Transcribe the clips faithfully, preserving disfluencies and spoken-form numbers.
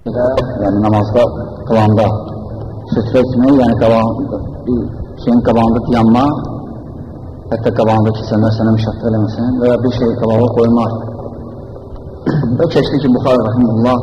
yəni namazda qılanda sütrə etmək, yəni qabağında, bir şeyin qabağında dayanmaq, hətta qabağında keçənlər sənə müşahdə eləməsin və ya bir şey qabağa qoymaq. Və keçdi ki, Buxari Rahimullah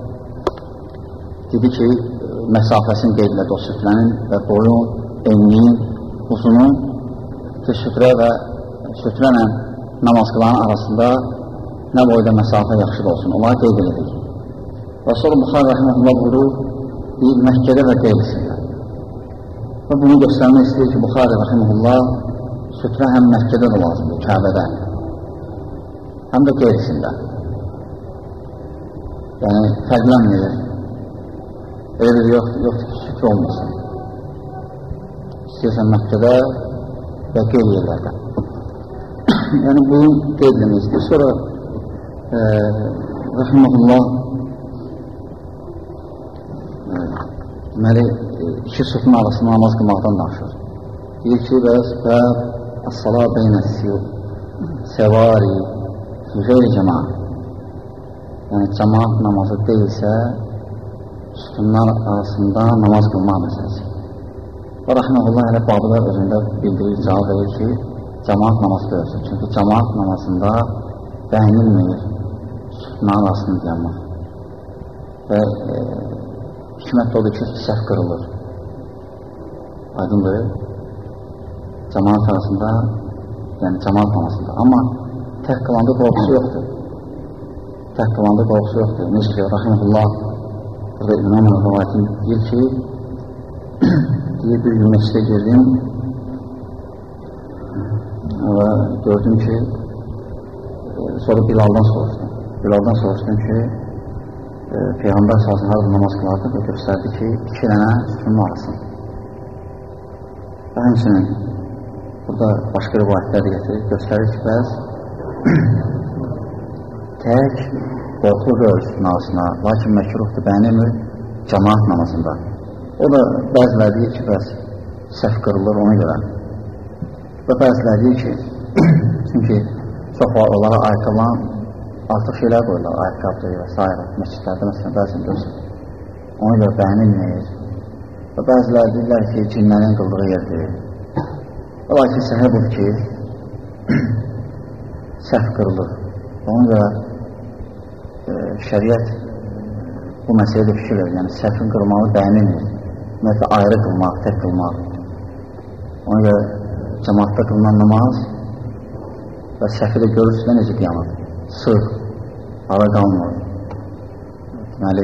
dedi ki, məsafəsini qeyd elədi o sütrənin və boyun, enliyin, uzunun ki, sütrə və sütrənə namaz qılanın arasında nə boyda məsafə yaxşı da olsun, onları qeyd elədik. Və sonra Buxari Rahimullah buyurur, deyil Məkkədə və qeyrisində. Və bunu göstərmək istəyir ki, Buxari Rahimullah sütrə həm Məkkədə də lazımdır, Kəbədə, həm də qeyrisində. Yəni, fərqlənmir. Elə bir yoxdur, yoxdur ki, sütrə olmasın. İstəyirsən Məkkədə və qeyr yerlərdə. Yəni, bunu qeyd eləmək istəyir. Sonra e, Rahimullah deməli, iki sütun arasında namaz qılmaqdan danışır. Deyir ki, bəs və əs-sala beynəs-siyu səvari füzeyri cəmaat. Yəni, cəmaat namazı deyilsə, sütunlar arasında namaz qılmaq məsələsi. Və Rahiməhullah elə babılar özündə bildirir, cavab verir ki, cəmaat namazı deyilsə. Çünki cəmaat namazında bəyinilmir sütunlar arasında dayanmaq. Və e, hikmət odur ki, səhv qırılır. Aydındır. Cəmaat arasında, yəni cəmaat namazında. Amma tək qılanda qorxusu yoxdur. Tək qılanda qorxusu yoxdur. Necə ki, Rahiməhullah burada İmam Rəvayətin deyir ki, deyir bir gün məscidə girdim və gördüm ki, sonra Bilaldan soruşdum. Bilaldan soruşdum ki, e, Peyğəmbər sahasını harada namaz qılardı və göstərdi ki, iki dənə sütunun arasında. Və həmçinin burada başqa rivayətlər də getirir, göstərir ki, bəz tək qorxulu görür sütunun arasına, lakin məkruhdur, bəyənilmir cəmaat namazında. O da bəzilər deyir ki, bəz səhv qırılır ona görə. Və bəzilər deyir ki, çünki çox var, onlara ayaqqabılan artıq şeylər qoyurlar, ayaqqabdır və s. Məscidlərdə məsələn, bəzən görürsən. Ona görə bəyənilmir. Və bəzilər deyirlər ki, cinlərin qıldığı yerdir. Və lakin səhə budur ki, səhv qırılır. Ona görə e, şəriət bu məsələdə fikir verir. Yəni, səhvin qırılmağı bəyənilmir. Ümumiyyətlə, ayrı qılmaq, tək qılmaq. Ona görə cəmaatda qılınan namaz və səhvi də görürsün, necə qiyamət. Sığ, ara qalmır. Deməli,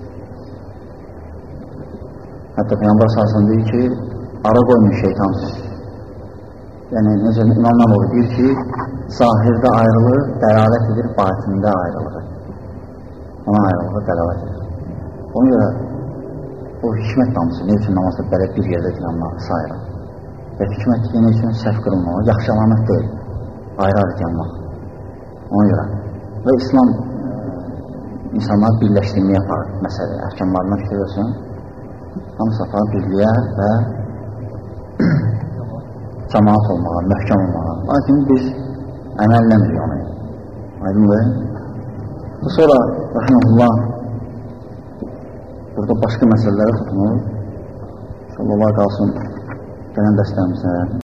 hətta Peyğəmbər sallallahu deyir ki, ara qoymuş şeytansız. Yəni, necə İmam Nəvavi deyir ki, zahirdə ayrılır, dəlalət edir, batində ayrılır. Ona ayrılır, dəlalət edir. Ona görə o hikmət damısı, ne üçün namazda belə bir yerdə qılanmaq, sayırır. Və hikmət ki, ne üçün səhv qırılmaq, yaxşı əlamət deyil, ayrı-ayrı qılanmaq. Ona görə. Və İslam e, insanlar birləşdirmə yapar, məsələ, əhkamlarına fikir olsun, hamısı apar birliyə və cəmaat olmağa, möhkəm olmağa. Lakin biz əməlləmirik onu. Aydındır. Və sonra, Rahiməhullah, burada başqa məsələlərə tutunur. İnşallah, Allah qalsın, gələn dəstəmizə.